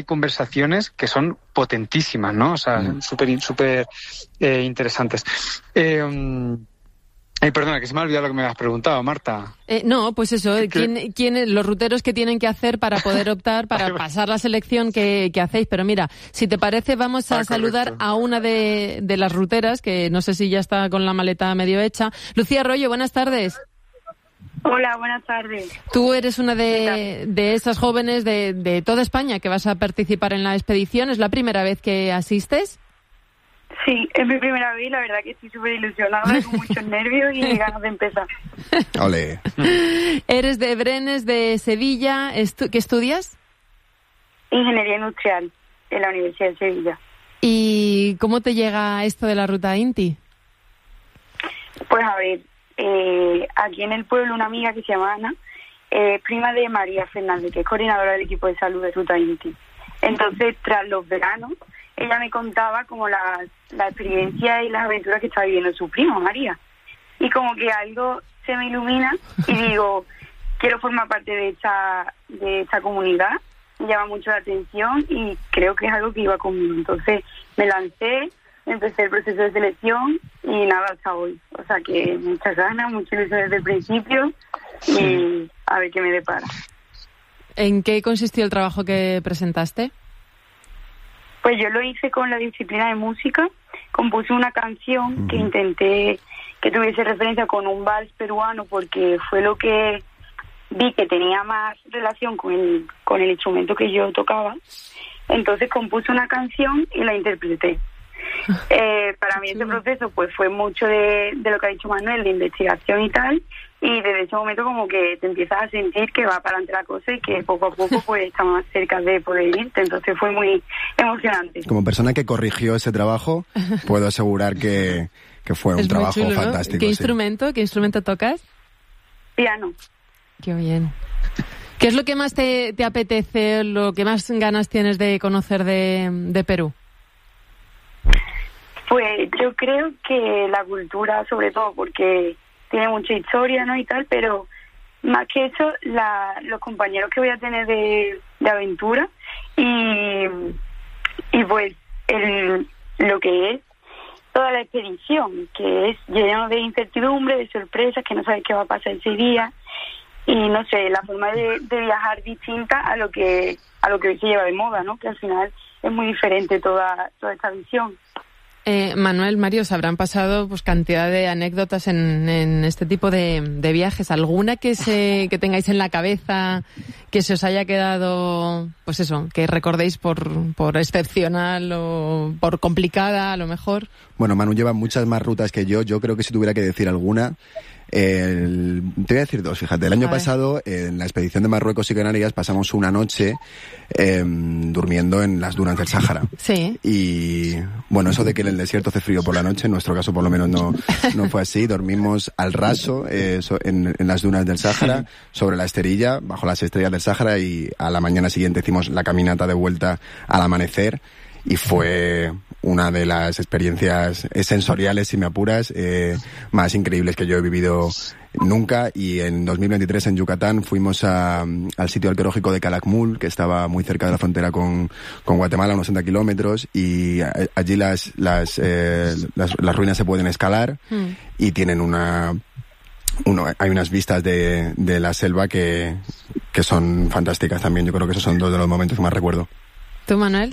conversaciones que son potentísimas, ¿no? O sea, súper interesantes. Perdona, que se me ha olvidado lo que me has preguntado, Marta. No, pues eso, los ruteros que tienen que hacer para poder optar, para pasar la selección que hacéis. Pero mira, si te parece, vamos a saludar a una de las ruteras, que no sé si ya está con la maleta medio hecha. Lucía Arroyo, buenas tardes. Hola, buenas tardes. Tú eres una de esas jóvenes de toda España que vas a participar en la expedición. ¿Es la primera vez que asistes? Sí, es mi primera vez y la verdad que estoy súper ilusionada, con muchos nervios y ganas de empezar. ¡Ole! Eres de Brenes, de Sevilla. ¿Qué estudias? Ingeniería industrial en la Universidad de Sevilla. ¿Y cómo te llega esto de la ruta Inti? Pues a ver, aquí en el pueblo una amiga que se llama Ana, prima de María Fernández, que es coordinadora del equipo de salud de ruta Inti. Entonces, tras los veranos, ella me contaba como la experiencia y las aventuras que estaba viviendo su prima, María. Y como que algo se me ilumina y digo, quiero formar parte de esta comunidad. Me llama mucho la atención y creo que es algo que iba conmigo. Entonces me lancé, empecé el proceso de selección y nada, hasta hoy. O sea que muchas ganas, mucha ilusión desde el principio y a ver qué me depara. ¿En qué consistió el trabajo que presentaste? Pues yo lo hice con la disciplina de música, compuse una canción que intenté que tuviese referencia con un vals peruano porque fue lo que vi que tenía más relación con el instrumento que yo tocaba. Entonces compuse una canción y la interpreté. Para mí ese proceso pues fue mucho de lo que ha dicho Manuel, de investigación y tal, y desde ese momento como que te empiezas a sentir que va para adelante la cosa y que poco a poco pues estamos más cerca de poder irte, entonces fue muy emocionante. Como persona que corrigió ese trabajo, puedo asegurar que fue un trabajo chulo, fantástico. ¿no? ¿Qué instrumento tocas? Piano. Qué bien. ¿Qué es lo que más te apetece, lo que más ganas tienes de conocer de Perú? Pues yo creo que la cultura, sobre todo, porque tiene mucha historia, ¿no? Y tal, pero más que eso, los compañeros que voy a tener de aventura y pues lo que es toda la expedición, que es lleno de incertidumbre, de sorpresas, que no sabes qué va a pasar ese día, y no sé, la forma de viajar distinta a lo que hoy se lleva de moda, ¿no? Que al final es muy diferente toda esta visión. Manuel, Mario, os habrán pasado pues cantidad de anécdotas en este tipo de viajes. ¿Alguna que tengáis en la cabeza que se os haya quedado, pues eso, que recordéis por excepcional o por complicada a lo mejor? Bueno, Manu lleva muchas más rutas que yo. Yo creo que si tuviera que decir alguna, te voy a decir dos, fíjate. El año pasado, en la expedición de Marruecos y Canarias, pasamos una noche durmiendo en las dunas del Sáhara. Sí. Y bueno, eso de que en el desierto hace frío por la noche, en nuestro caso por lo menos no fue así. Dormimos al raso en las dunas del Sáhara, sobre la esterilla, bajo las estrellas del Sáhara, y a la mañana siguiente hicimos la caminata de vuelta al amanecer. Y fue una de las experiencias sensoriales, si me apuras, más increíbles que yo he vivido nunca. Y en 2023 en Yucatán fuimos al sitio arqueológico de Calakmul, que estaba muy cerca de la frontera con Guatemala, unos 60 kilómetros, y allí las ruinas se pueden escalar y tienen hay unas vistas de la selva que son fantásticas también. Yo creo que esos son dos de los momentos que más recuerdo. ¿Tú, Manuel?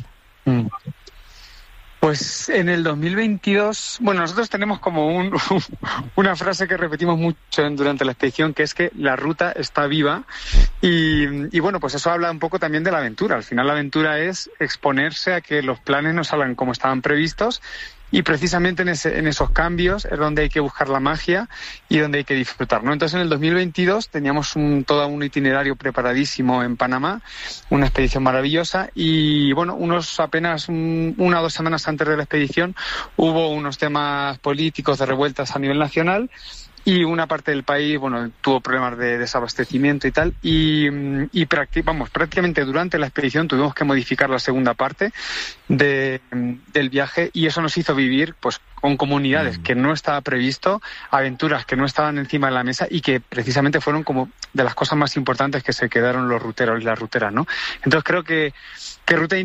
Pues en el 2022, bueno, nosotros tenemos como una frase que repetimos mucho durante la expedición, que es que la ruta está viva y bueno, pues eso habla un poco también de la aventura. Al final la aventura es exponerse a que los planes no salgan como estaban previstos. Y precisamente en esos cambios es donde hay que buscar la magia y donde hay que disfrutar, ¿no? Entonces en el 2022 teníamos todo un itinerario preparadísimo en Panamá, una expedición maravillosa, y bueno, apenas una o 2 semanas antes de la expedición hubo unos temas políticos de revueltas a nivel nacional. Y una parte del país, bueno, tuvo problemas de desabastecimiento y tal, y prácticamente durante la expedición tuvimos que modificar la segunda parte del viaje, y eso nos hizo vivir, pues, con comunidades que no estaba previsto, aventuras que no estaban encima de la mesa y que precisamente fueron como de las cosas más importantes que se quedaron los ruteros y las ruteras, ¿no? Entonces creo que Ruta